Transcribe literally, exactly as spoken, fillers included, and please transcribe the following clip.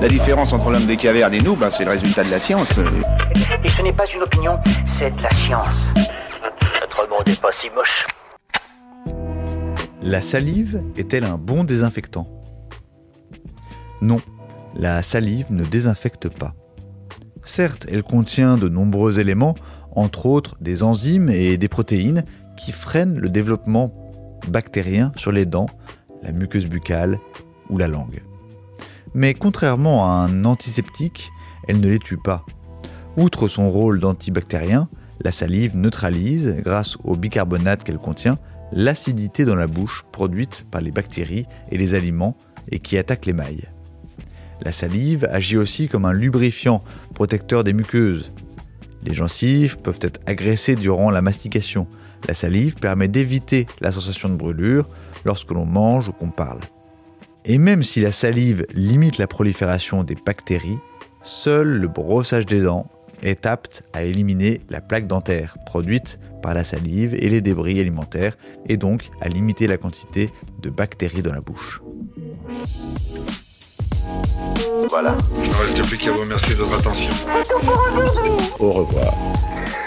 La différence entre l'homme des cavernes et nous, ben, c'est le résultat de la science. Et ce n'est pas une opinion, c'est de la science. Notre monde n'est pas si moche. La salive est-elle un bon désinfectant ? Non, la salive ne désinfecte pas. Certes, elle contient de nombreux éléments, entre autres des enzymes et des protéines qui freinent le développement bactérien sur les dents, la muqueuse buccale ou la langue. Mais contrairement à un antiseptique, elle ne les tue pas. Outre son rôle d'antibactérien, la salive neutralise, grâce au bicarbonate qu'elle contient, l'acidité dans la bouche produite par les bactéries et les aliments et qui attaquent l'émail. La salive agit aussi comme un lubrifiant protecteur des muqueuses. Les gencives peuvent être agressées durant la mastication. La salive permet d'éviter la sensation de brûlure lorsque l'on mange ou qu'on parle. Et même si la salive limite la prolifération des bactéries, seul le brossage des dents est apte à éliminer la plaque dentaire produite par la salive et les débris alimentaires et donc à limiter la quantité de bactéries dans la bouche. Voilà. Il ne reste plus qu'à vous remercier de votre attention. Au revoir.